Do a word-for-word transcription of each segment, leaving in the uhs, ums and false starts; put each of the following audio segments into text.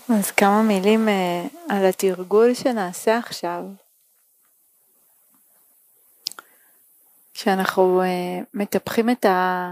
אז כמה מילים uh, על התרגול שנעשה עכשיו. כשאנחנו uh, מטפחים את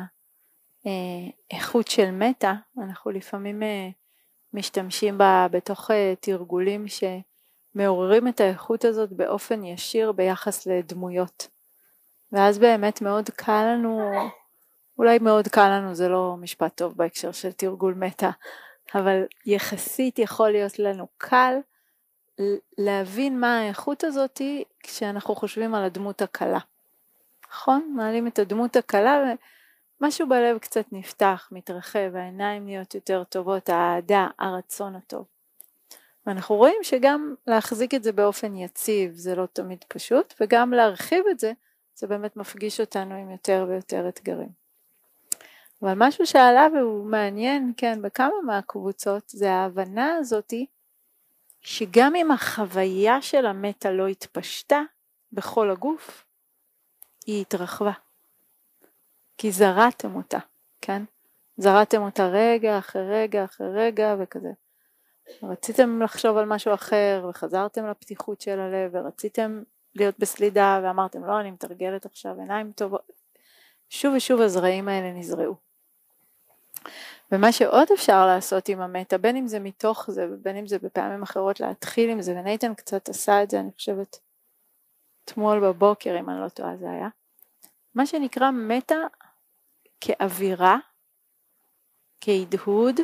האיכות של מטה, אנחנו לפעמים uh, משתמשים בה בתוך uh, תרגולים שמעוררים את האיכות הזאת באופן ישיר ביחס לדמויות. ואז באמת מאוד קל לנו, אולי מאוד קל לנו, זה לא משפט טוב בהקשר של תרגול מטה, אבל יחסית יכול להיות לנו קל להבין מה האיכות הזאת כשאנחנו חושבים על הדמות הקלה. נכון? מעלים את הדמות הקלה ומשהו בלב קצת נפתח, מתרחב, העיניים נהיות יותר טובות, האהדה, הרצון הטוב. ואנחנו רואים שגם להחזיק את זה באופן יציב זה לא תמיד פשוט, וגם להרחיב את זה, זה באמת מפגיש אותנו עם יותר ויותר אתגרים. אבל משהו שעלה והוא מעניין, כן, בכמה מהקבוצות, זה ההבנה הזאת שגם אם החוויה של המטה לא התפשטה בכל הגוף, היא התרחבה. כי זרעתם אותה, כן? זרעתם אותה רגע אחרי רגע אחרי רגע וכזה. רציתם לחשוב על משהו אחר וחזרתם לפתיחות של הלב ורציתם להיות בסלידה ואמרתם לא, אני מתרגלת עכשיו עיניים טובות. שוב ושוב הזרעים האלה נזרעו. ומה שעוד אפשר לעשות עם המטה, בין אם זה מתוך זה ובין אם זה בפעמים אחרות להתחיל עם זה, ונייתן קצת עשה את זה, אני חושבת, אתמול בבוקר, אם אני לא טועה זה היה, מה שנקרא מטה כאווירה, כהדהוד,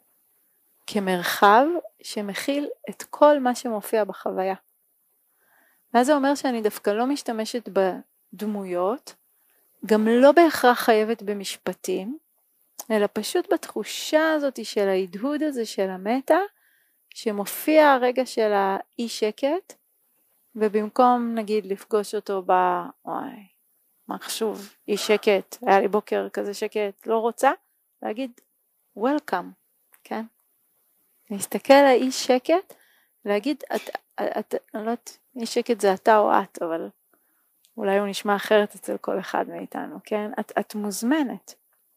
כמרחב שמכיל את כל מה שמופיע בחוויה. ואז זה אומר שאני דווקא לא משתמשת בדמויות, גם לא בהכרח חייבת במשפטים, אלא פשוט בתחושה הזאת של ההדהוד הזה של המטה, שמופיע הרגע של האי שקט, ובמקום נגיד לפגוש אותו ב... וואי, מה חשוב, אי שקט, היה לי בוקר כזה שקט, לא רוצה, להגיד welcome, כן? להסתכל על האי שקט, להגיד, את, את, אני לא יודעת, אי שקט זה אתה או את, אבל אולי הוא נשמע אחרת אצל כל אחד מאיתנו, כן? את, את מוזמנת.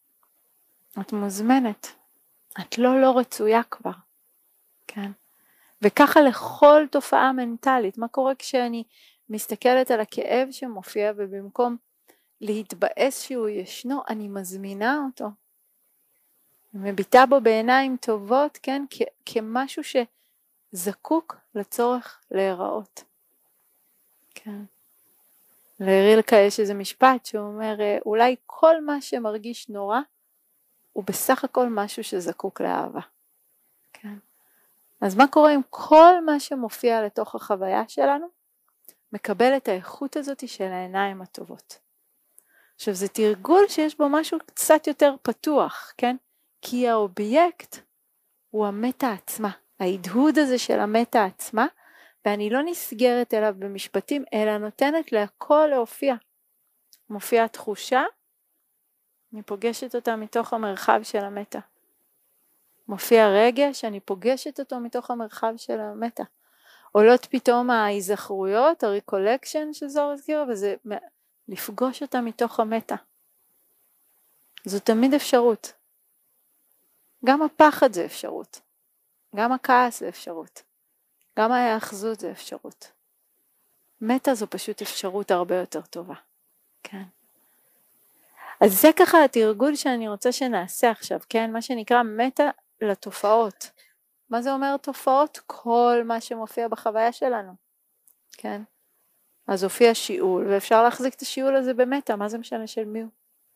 את מוזמנת, את לא לא רצויה כבר, כן? וככה לכל תופעה מנטלית, מה קורה כשאני מסתכלת על הכאב שמופיע ובמקום להתבאס שהוא ישנו, אני מזמינה אותו, מביטה בו בעיניים טובות, כן? כ- כמשהו שזקוק לצורך להיראות, כן? לרילקה יש איזה משפט שהוא אומר, אולי כל מה שמרגיש נורא, הוא בסך הכל משהו שזקוק לאהבה. כן? אז מה קורה אם כל מה שמופיע לתוך החוויה שלנו, מקבל את האיכות הזאת של העיניים הטובות. עכשיו זה תרגול שיש בו משהו קצת יותר פתוח, כן? כי האובייקט הוא המטה עצמה, ההדהוד הזה של המטה עצמה, ואני לא נסגרת אליו במשפטים, אלא נותנת להכל להופיע. מופיעה תחושה, אני פוגשת אותה מתוך המרחב של המטה. מופיע רגש, אני פוגשת אותו מתוך המרחב של המטה. עולות פתאום ההיזכרויות, הריקולקשן שזור הזכירה, וזה לפגוש אותה מתוך המטה. זו תמיד אפשרות. גם הפחד זה אפשרות. גם הכעס זה אפשרות. גם ההאחזות זה אפשרות. מטה זו פשוט אפשרות הרבה יותר טובה. כן. אז זה ככה התרגול שאני רוצה שנעשה עכשיו, כן? מה שנקרא מטה לתופעות. מה זה אומר תופעות? כל מה שמופיע בחוויה שלנו, כן? אז הופיע שיעול, ואפשר להחזיק את השיעול הזה במטה, מה זה משנה של מי הוא?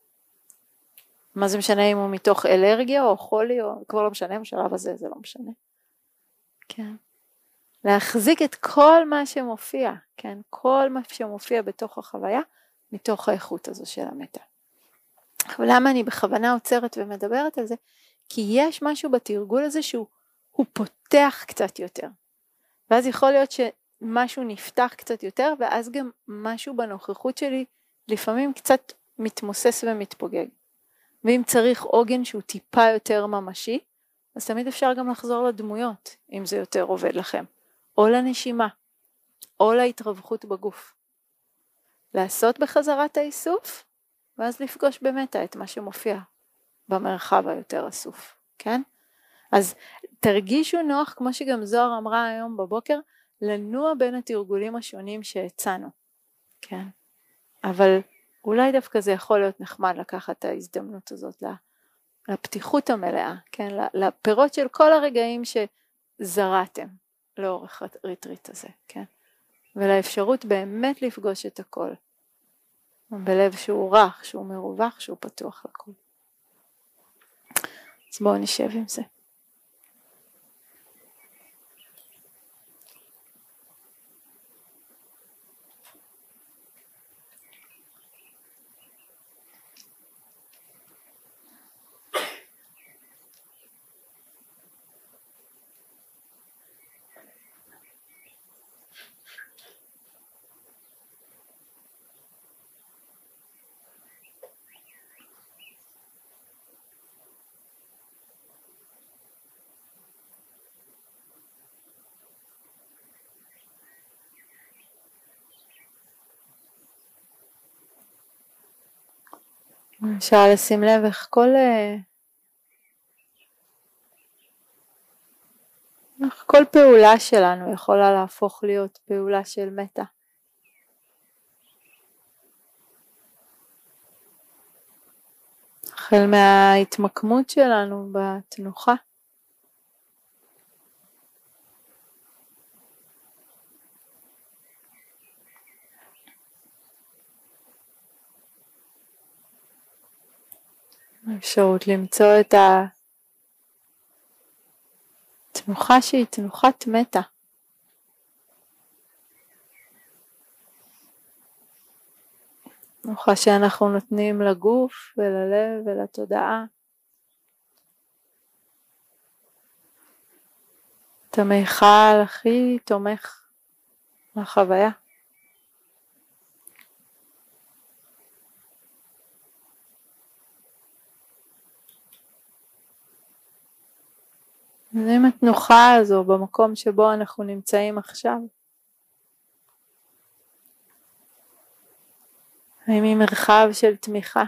מה זה משנה אם הוא מתוך אלרגיה או חולי, או כבר לא משנה, בשלב הזה זה לא משנה. כן. להחזיק את כל מה שמופיע, כן? כל מה שמופיע בתוך החוויה, מתוך האיכות הזו של המטה. אבל למה אני בכוונה עוצרת ומדברת על זה? כי יש משהו בתרגול הזה שהוא הוא פותח קצת יותר. ואז יכול להיות שמשהו נפתח קצת יותר, ואז גם משהו בנוכחות שלי לפעמים קצת מתמוסס ומתפוגג. ואם צריך עוגן שהוא טיפה יותר ממשי, אז תמיד אפשר גם לחזור לדמויות, אם זה יותר עובד לכם. או לנשימה, או להתרווחות בגוף. לעשות בחזרת האיסוף, ואז לפגוש במטה את מה שמופיע במרחב היותר אסוף, כן? אז תרגישו נוח, כמו שגם זוהר אמרה היום בבוקר, לנוע בין התרגולים השונים שהצענו, כן? אבל אולי דווקא זה יכול להיות נחמד לקחת את ההזדמנות הזאת לפתיחות המלאה, כן? לפירות של כל הרגעים שזרעתם לאורך הריטריט הזה, כן? ולאפשרות באמת לפגוש את הכל, בלב שהוא רך, שהוא מרווח, שהוא פתוח לכל. אז בואו נשב עם זה. אפשר לשים לב איך כל, איך כל פעולה שלנו יכולה להפוך להיות פעולה של מטה. החל מההתמקמות שלנו בתנוחה, אפשרות למצוא את התנוחה שהיא תנוחת מטה. תנוחה שאנחנו נותנים לגוף וללב ולתודעה. את המיכל הכי תומך לחוויה. עם התנוחה הזו במקום שבו אנחנו נמצאים עכשיו. האם היא מרחב של תמיכה?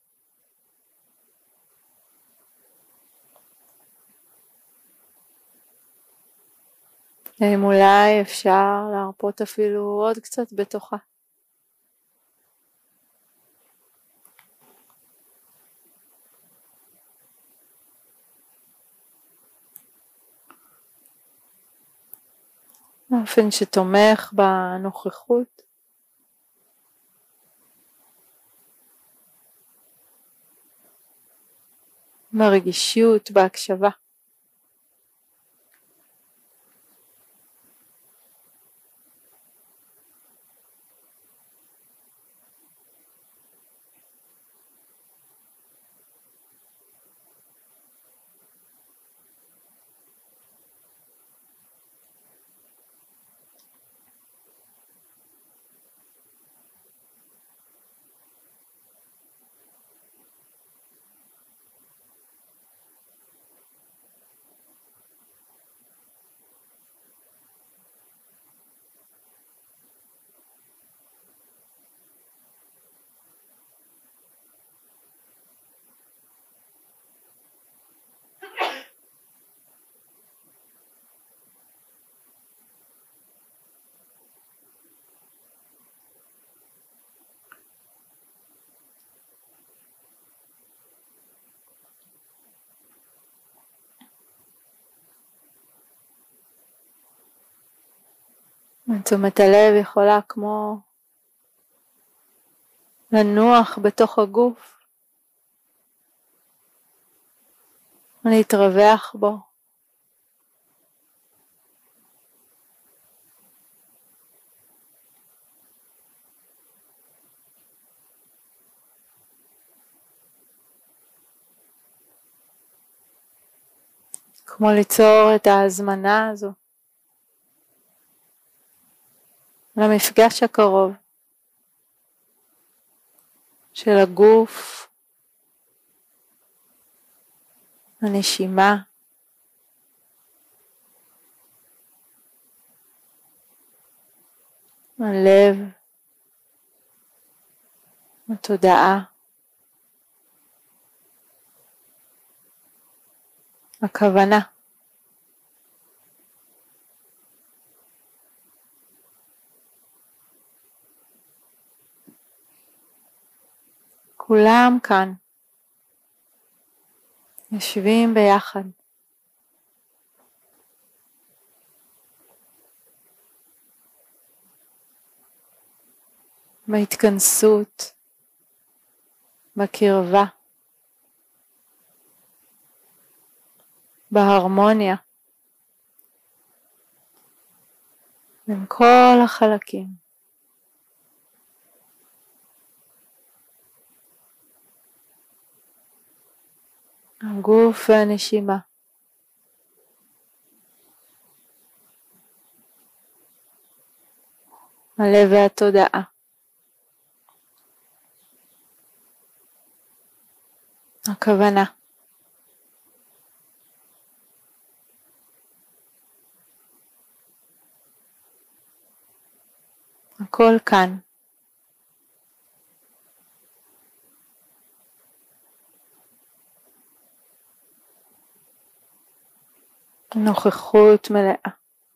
האם אולי אפשר להרפות אפילו עוד קצת בתוכה? באופן שתומך בנוכחות. ברגישות, בהקשבה. תשומת הלב יכולה כמו לנוח בתוך הגוף, להתרווח בו. כמו ליצור את ההזמנה הזו למפגש הקרוב של הגוף, הנשימה, הלב, התודעה, הכוונה. כולם כאן, יושבים ביחד. בהתכנסות, בקרבה, בהרמוניה, בין כל החלקים. הגוף והנשימה. הלב והתודעה. הכוונה. הכל כאן. נוכחות מלאה.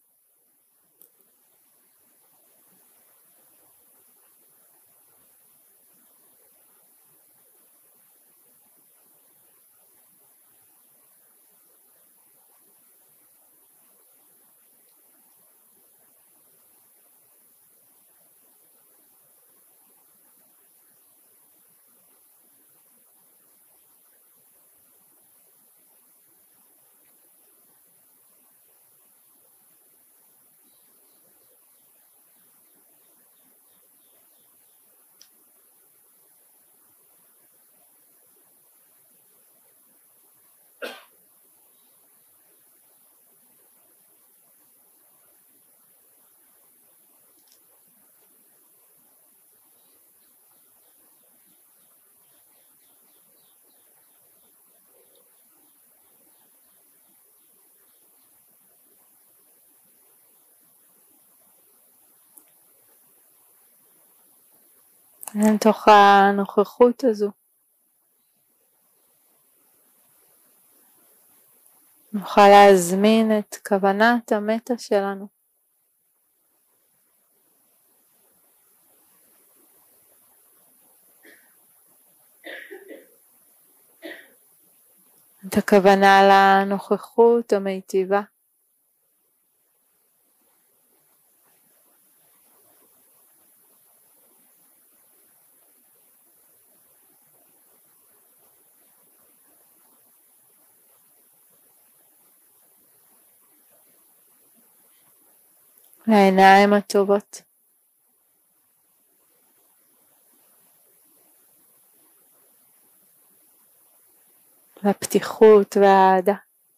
לתוך הנוכחות הזו נוכל להזמין את כוונת המטה שלנו. את הכוונה לנוכחות המיטיבה. לעיניים הטובות. לפתיחות והאהדה.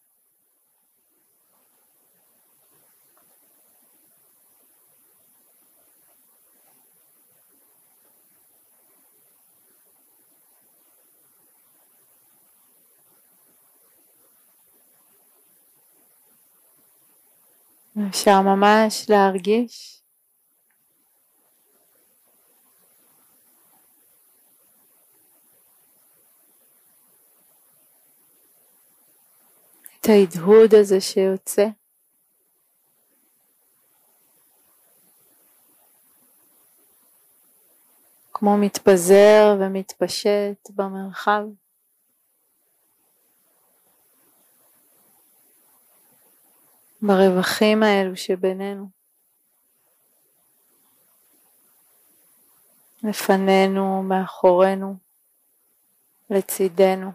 אפשר ממש להרגיש את ההדהוד הזה שיוצא. כמו מתפזר ומתפשט במרחב. ברווחים האלו שבינינו. לפנינו, מאחורינו, לצידנו.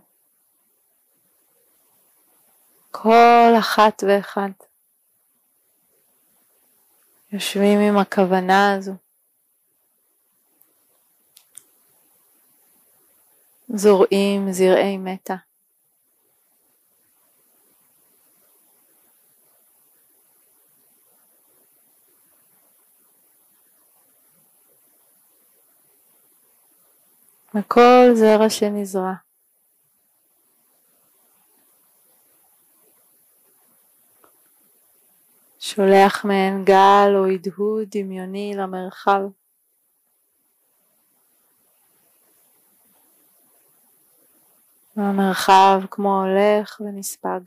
כל אחת ואחד. יושבים עם הכוונה הזו. זורעים זרעי מטה. וכל זרע שנזרע. שולח מעין גל או הדהוד דמיוני למרחב. המרחב כמו הולך ונספג.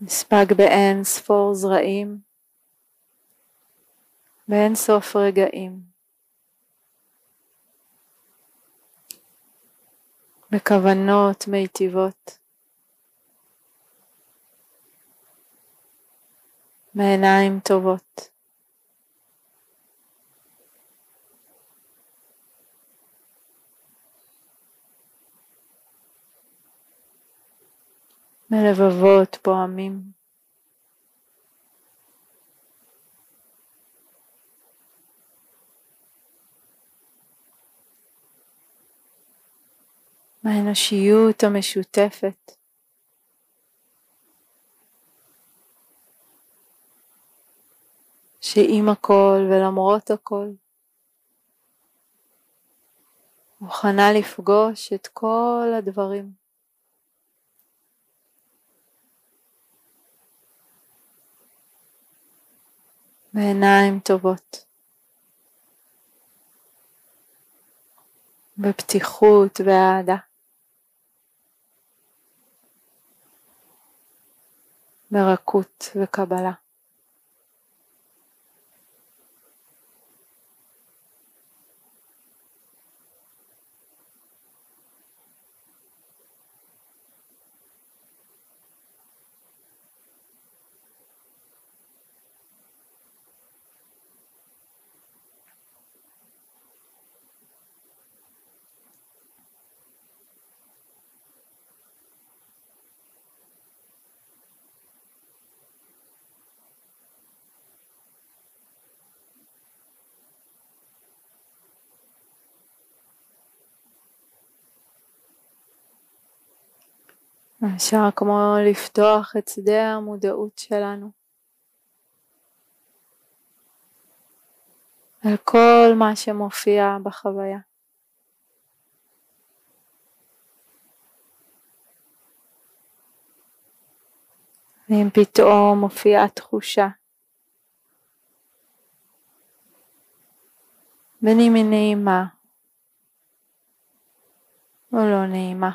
נספג באין ספור זרעים, באין סוף רגעים, בכוונות מיטיבות, מעיניים טובות. מלבבות פועמים. מהאנושיות המשותפת. שעם הכל ולמרות הכל מוכנה לפגוש את כל הדברים. בעיניים טובות. בפתיחות ואהדה. ברכות וקבלה. אפשר כמו לפתוח את שדה המודעות שלנו על כל מה שמופיע בחוויה. ואם פתאום מופיעה תחושה, בין אם היא נעימה או לא נעימה,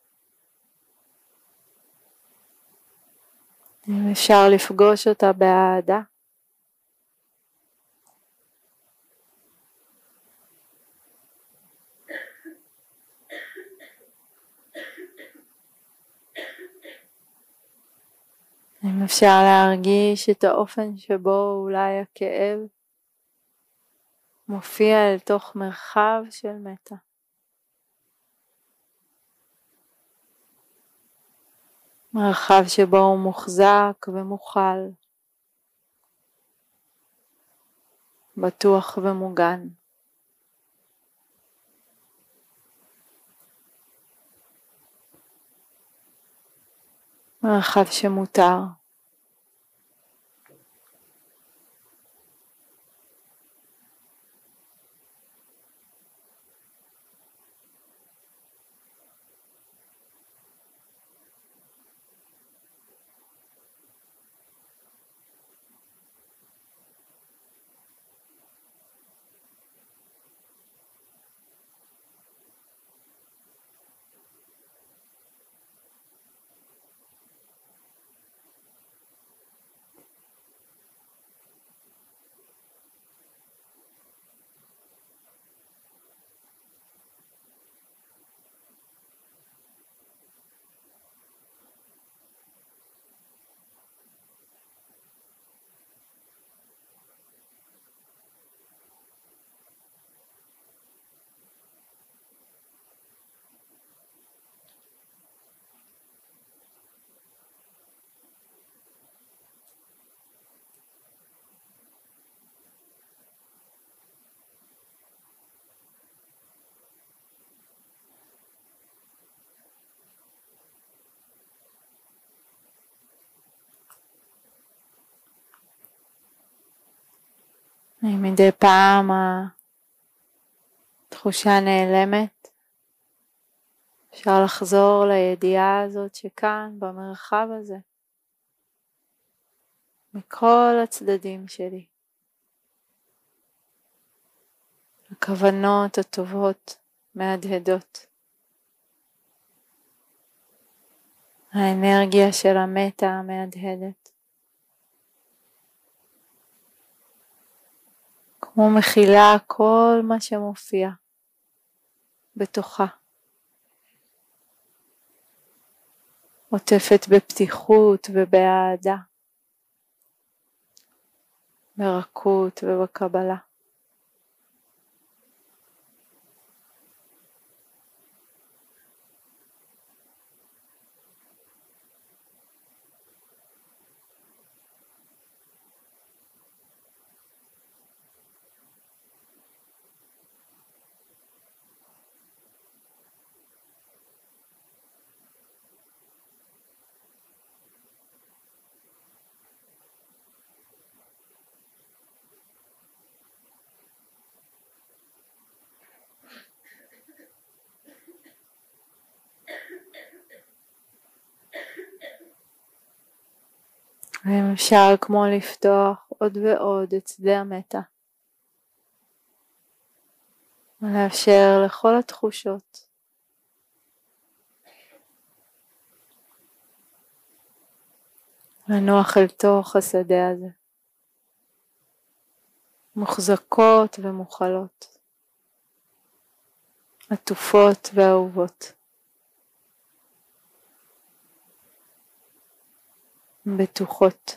אם אפשר לפגוש אותה באהדה, אם אפשר להרגיש את האופן שבו אולי הכאב מופיע אל תוך מרחב של מטה. מרחב שבו הוא מוחזק ומוכל, בטוח ומוגן. מרחב שמותר. מדי פעם התחושה נעלמת, אפשר לחזור לידיעה הזאת שכאן במרחב הזה, מכל הצדדים שלי, הכוונות הטובות מהדהדות, האנרגיה של המטה המהדהדת, כמו מכילה כל מה שמופיע בתוכה, עוטפת בפתיחות ובאהדה, ברכות ובקבלה. ואם אפשר כמו לפתוח עוד ועוד את שדה המטה, ולאפשר לכל התחושות לנוח אל תוך השדה הזה, מוחזקות ומוכלות, עטופות ואהובות, בטוחות.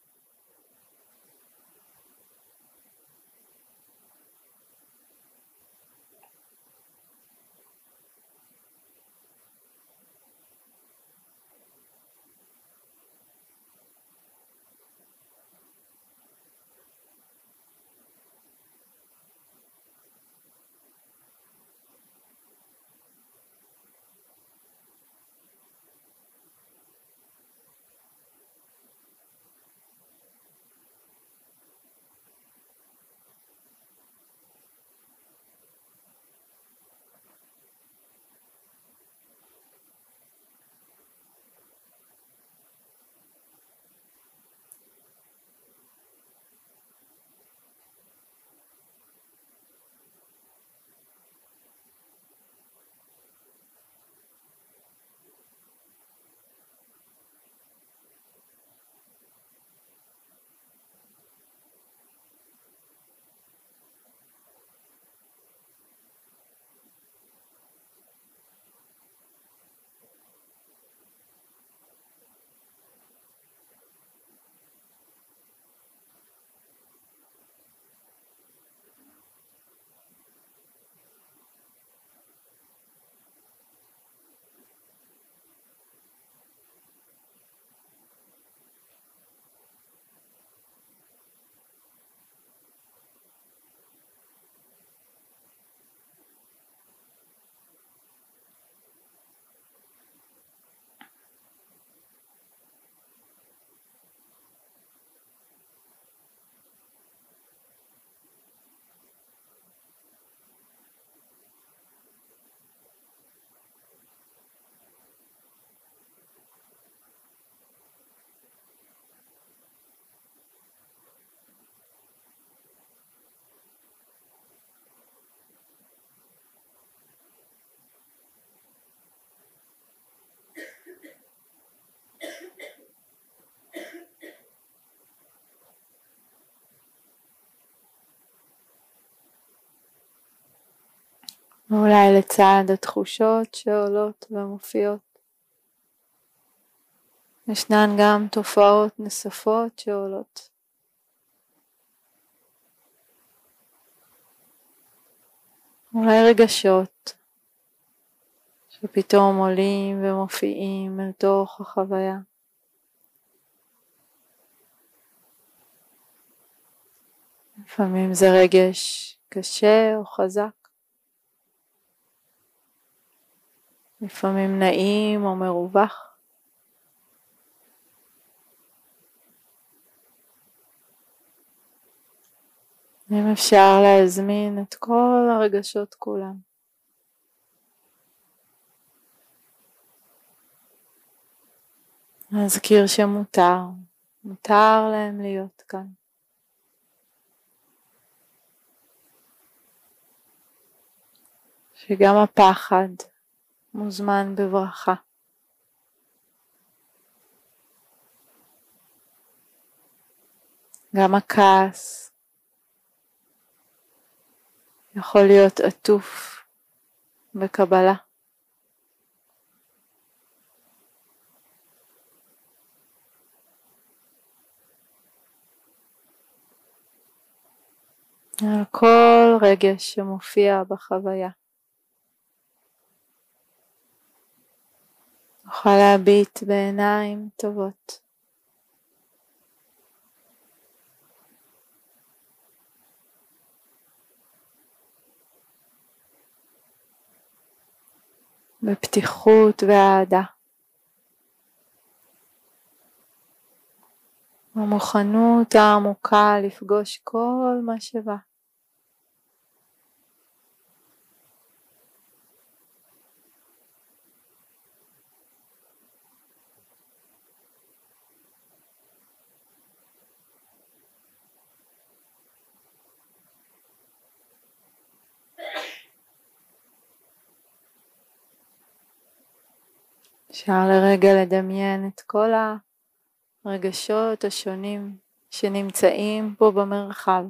ואולי לצד התחושות שעולות ומופיעות, ישנן גם תופעות נוספות שעולות. אולי רגשות שפתאום עולים ומופיעים אל תוך החוויה. לפעמים זה רגש קשה או חזק, לפעמים נעים או מרווח. אם אפשר להזמין את כל הרגשות כולם. להזכיר שמותר, מותר להם להיות כאן. שגם הפחד מוזמן בברכה. גם הכעס יכול להיות עטוף בקבלה. על כל רגש שמופיע בחוויה. נוכל להביט בעיניים טובות. בפתיחות ואהדה. המוכנות העמוקה לפגוש כל מה שבא. אפשר לרגע לדמיין את כל הרגשות השונים שנמצאים פה במרחב.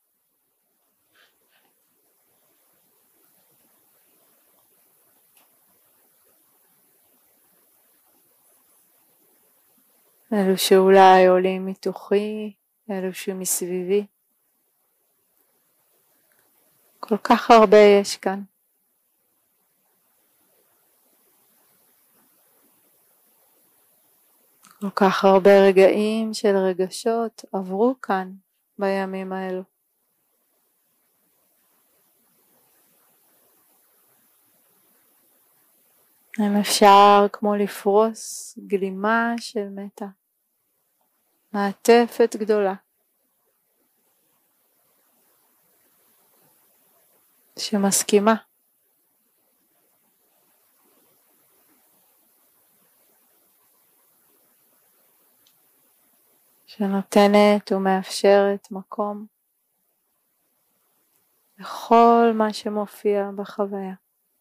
אלו שאולי עולים מתוכי, אלו שמסביבי. כל כך הרבה יש כאן. כל כך הרבה רגעים של רגשות עברו כאן בימים האלו. אם אפשר כמו לפרוס גלימה של מטה, מעטפת גדולה, שמסכימה. שנותנת ומאפשרת מקום לכל מה שמופיע בחוויה.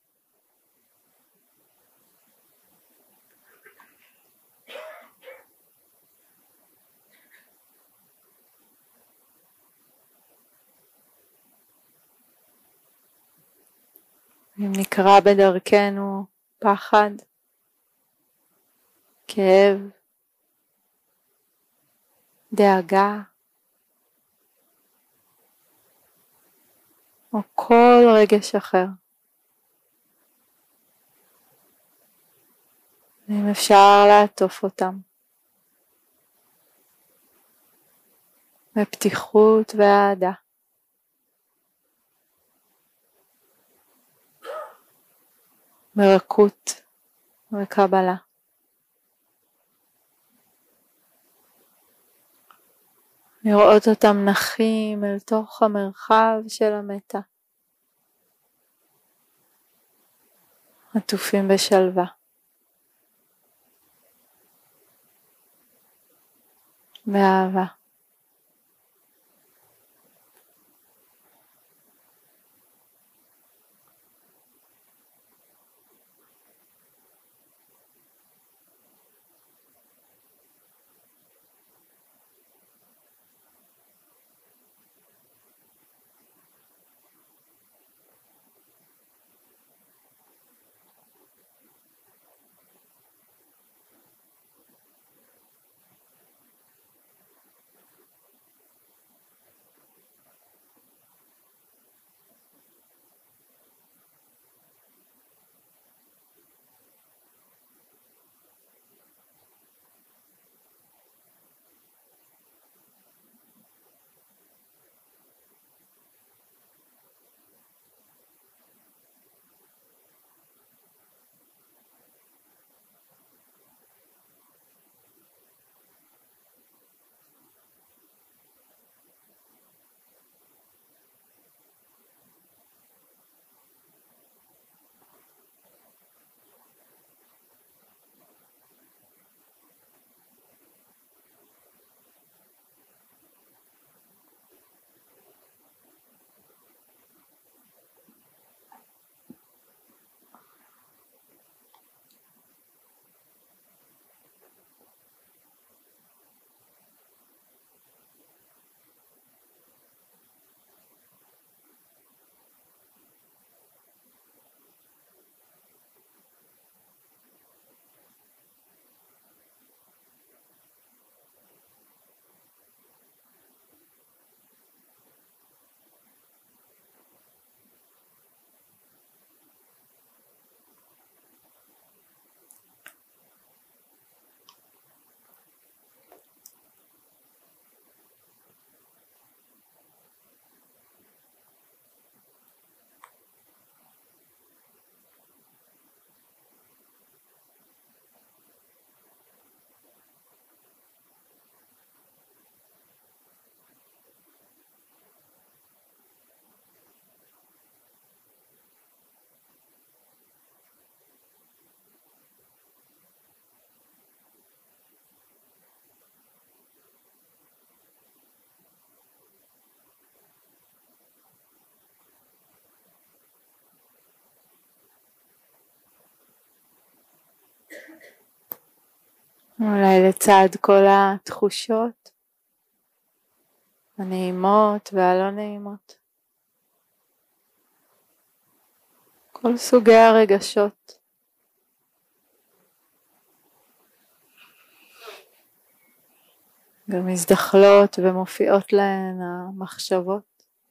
אם נקרא בדרכנו פחד, כאב, דאגה, או כל רגש אחר. אם אפשר לעטוף אותם בפתיחות ואהדה. מרקות וקבלה. לראות אותם נחים אל תוך המרחב של המטה. עטופים בשלווה. באהבה. אולי לצד כל התחושות הנעימות והלא נעימות. כל סוגי הרגשות. גם מזדחלות ומופיעות להן המחשבות.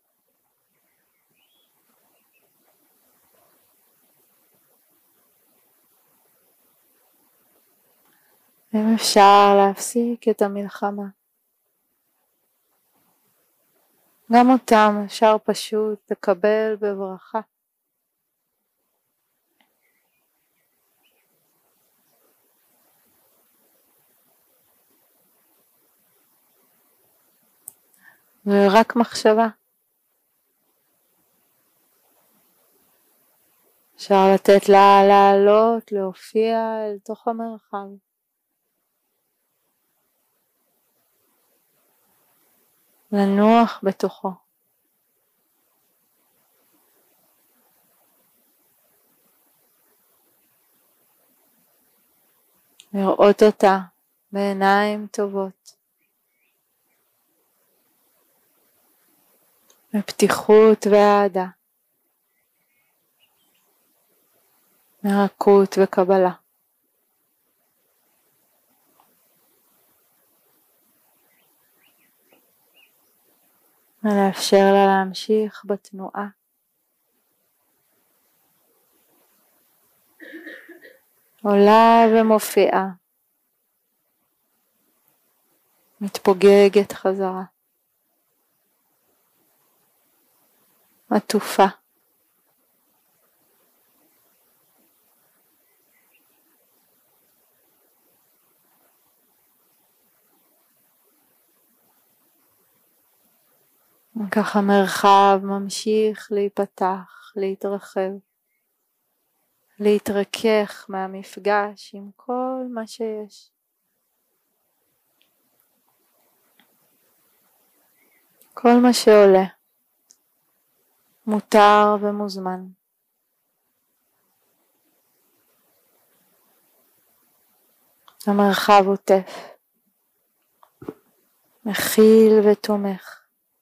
אם אפשר להפסיק את המלחמה. גם אותם אפשר פשוט לקבל בברכה. ורק מחשבה. אפשר לתת לה לעלות, להופיע אל תוך המרחב. לנוח בתוכו. לראות אותה בעיניים טובות. בפתיחות ואהדה. מרכות וקבלה. ולאפשר לה להמשיך בתנועה. עולה ומופיעה. מתפוגגת חזרה. עטופה. וככה מרחב ממשיך להיפתח, להתרחב, להתרכך מהמפגש עם כל מה שיש. כל מה שעולה, מותר ומוזמן. המרחב עוטף, מכיל ותומך.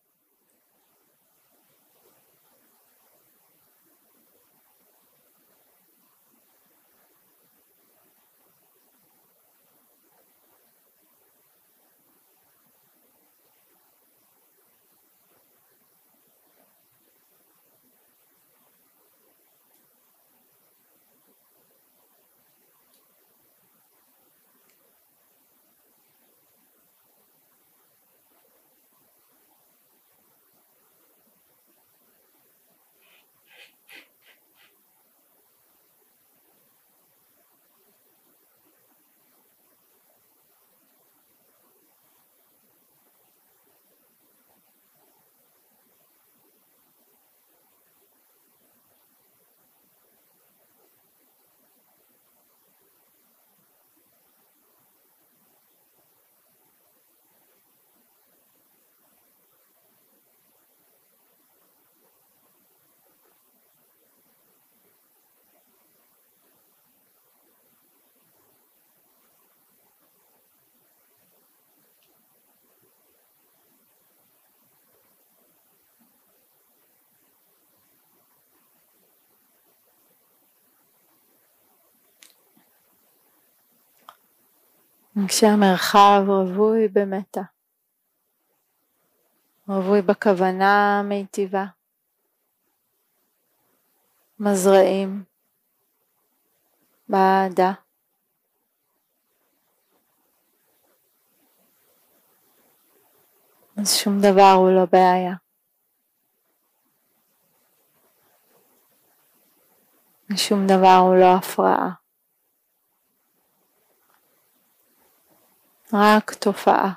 כשהמרחב רווי במתע, רווי בכוונה מיטיבה, מזרעים, באהדה. אז שום דבר הוא לא בעיה. שום דבר הוא לא הפרעה. רק תופעה.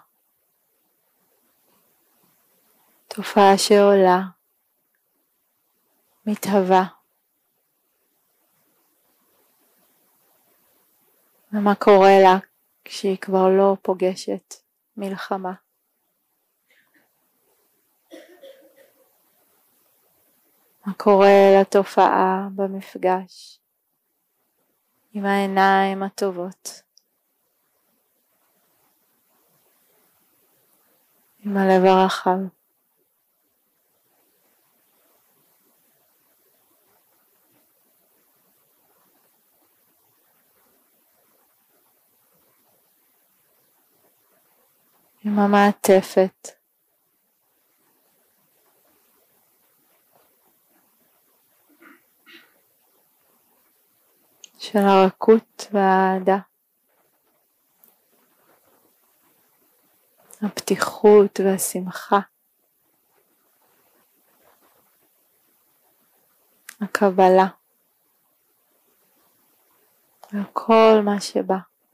תופעה שעולה, מתהווה. ומה קורה לה כשהיא כבר לא פוגשת מלחמה? מה קורה לתופעה במפגש עם העיניים הטובות? עם הלב הרחב. עם המעטפת. של הרכות והאהדה. הפתיחות והשמחה. הקבלה. וכל מה שבא.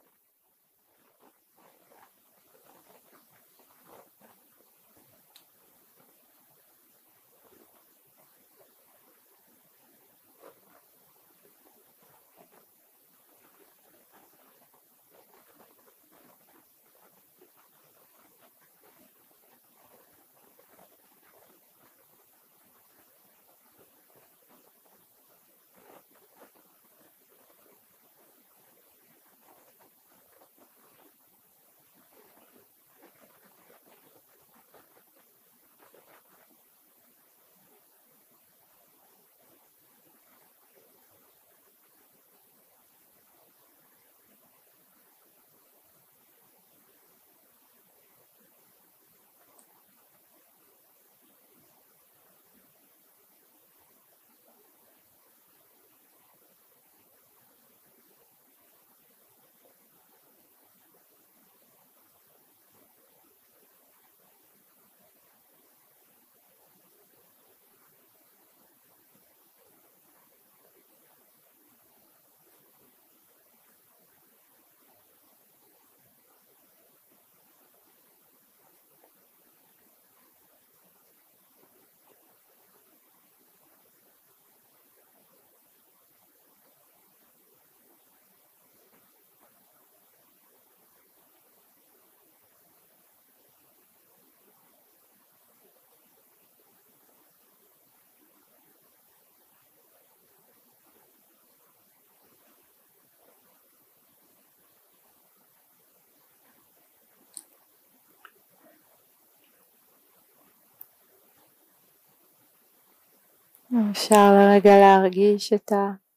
אפשר לרגע להרגיש את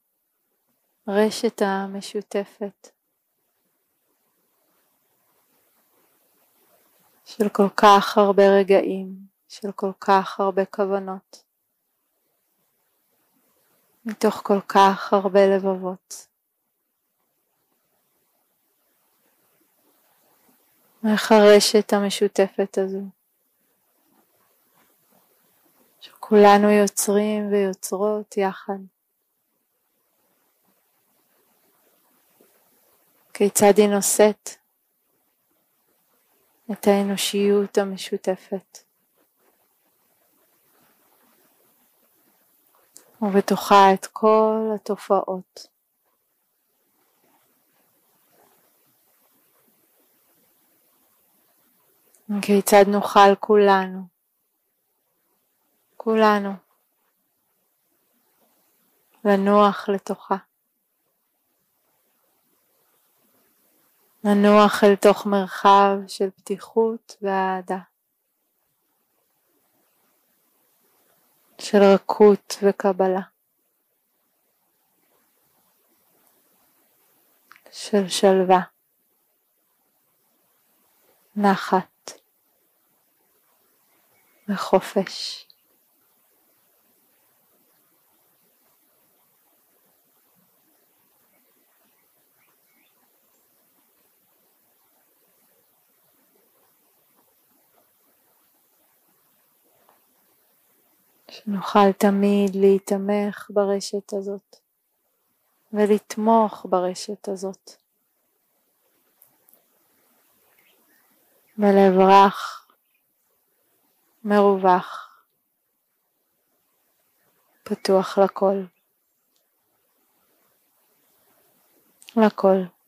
הרשת המשותפת של כל כך הרבה רגעים, של כל כך הרבה כוונות, מתוך כל כך הרבה לבבות. איך הרשת המשותפת הזו, שכולנו יוצרים ויוצרות יחד, כיצד היא נושאת את האנושיות המשותפת, ובתוכה את כל התופעות. וכיצד נוכל כולנו, כולנו, לנוח לתוכה. לנוח אל תוך מרחב של פתיחות ואהדה. של רכות וקבלה. של שלווה. נחת. וחופש. שנוכל תמיד להתמך ברשת הזאת ולתמוך ברשת הזאת בלב רך, מרווח, פתוח לכל, לכל.